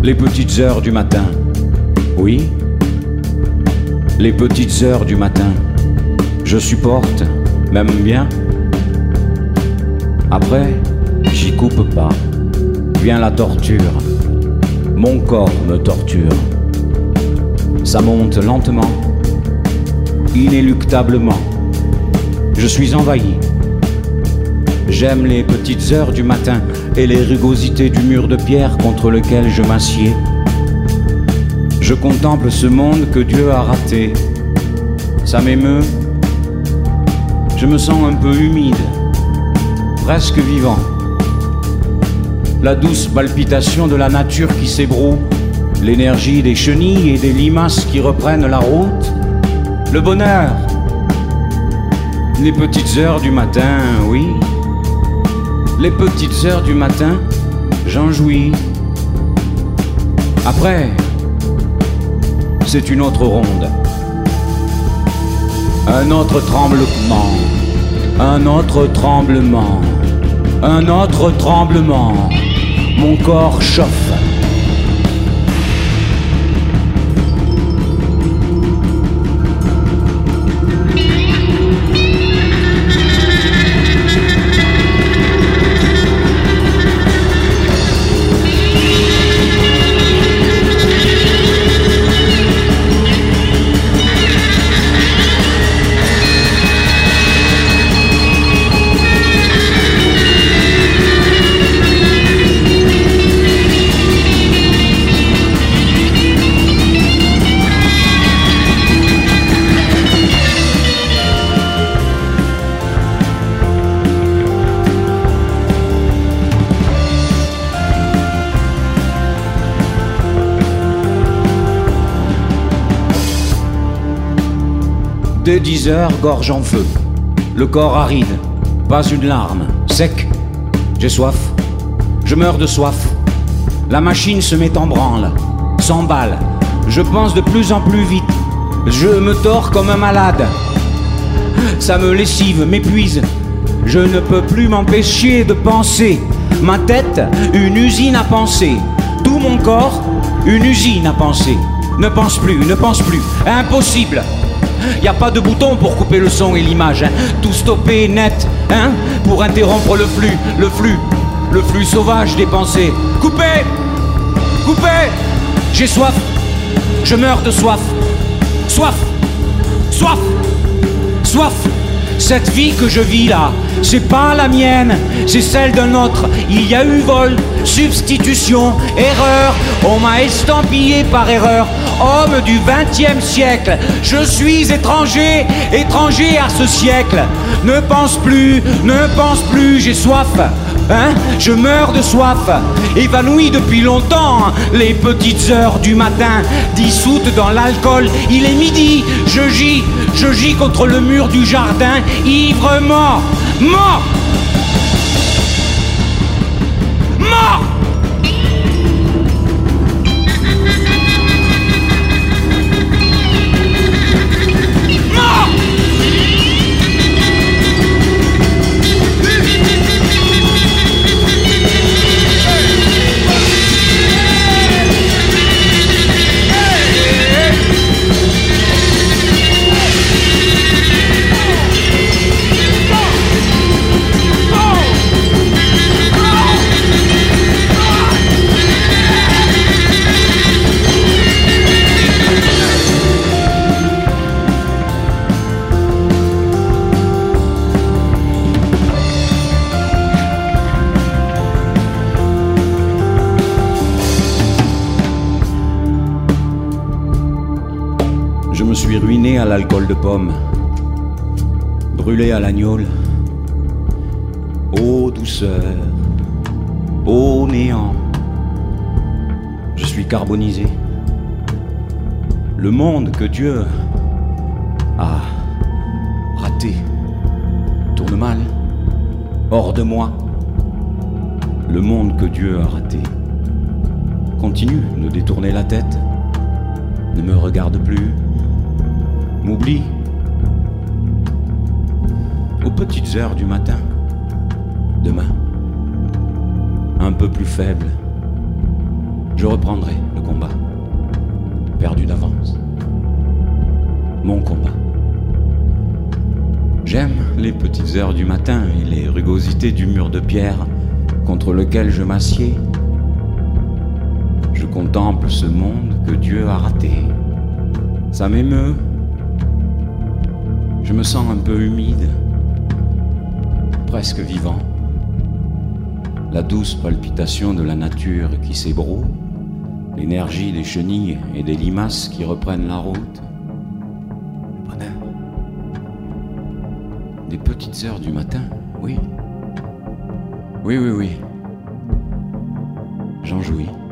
Les petites heures du matin. Oui, les petites heures du matin. Je supporte, même bien. Après, j'y coupe pas. Vient la torture. Mon corps me torture. Ça monte lentement, inéluctablement. Je suis envahi. J'aime les petites heures du matin et les rugosités du mur de pierre contre lequel je m'assieds. Je contemple ce monde que Dieu a raté. Ça m'émeut. Je me sens un peu humide, presque vivant. La douce palpitation de la nature qui s'ébroue, l'énergie des chenilles et des limaces qui reprennent la route, le bonheur. Les petites heures du matin, oui. Les petites heures du matin, j'en jouis. Après, c'est une autre ronde. Un autre tremblement. Un autre tremblement. Un autre tremblement. Mon corps chauffe. Dès 10 heures, gorge en feu. Le corps aride, pas une larme, sec. J'ai soif, je meurs de soif. La machine se met en branle, s'emballe. Je pense de plus en plus vite. Je me tords comme un malade. Ça me lessive, m'épuise. Je ne peux plus m'empêcher de penser. Ma tête, une usine à penser. Tout mon corps, une usine à penser. Ne pense plus, impossible. Y a pas de bouton pour couper le son et l'image, hein. Tout stopper net, hein, pour interrompre le flux sauvage des pensées. Coupez, j'ai soif, je meurs de soif, soif. Cette vie que je vis là, c'est pas la mienne, c'est celle d'un autre. Il y a eu vol, substitution, erreur. On m'a estampillé par erreur, homme du XXe siècle. Je suis étranger à ce siècle. Ne pense plus, j'ai soif. Hein? Je meurs de soif, évanoui depuis longtemps. Les petites heures du matin, dissoutes dans l'alcool. Il est midi, je gis contre le mur du jardin, ivre mort. Je me suis ruiné à l'alcool de pomme, brûlé à l'agnole. Ô douceur, ô néant, je suis carbonisé. Le monde que Dieu a raté tourne mal, hors de moi. Le monde que Dieu a raté continue de détourner la tête, ne me regarde plus, m'oublie. Aux petites heures du matin, demain, un peu plus faible, Je reprendrai le combat, perdu d'avance. Mon combat. J'aime les petites heures du matin et les rugosités du mur de pierre contre lequel je m'assieds. Je contemple ce monde que Dieu a raté. Ça m'émeut. Je me sens un peu humide, presque vivant. La douce palpitation de la nature qui s'ébroue, l'énergie des chenilles et des limaces qui reprennent la route. Le bonheur. Des petites heures du matin, oui. Oui. J'en jouis.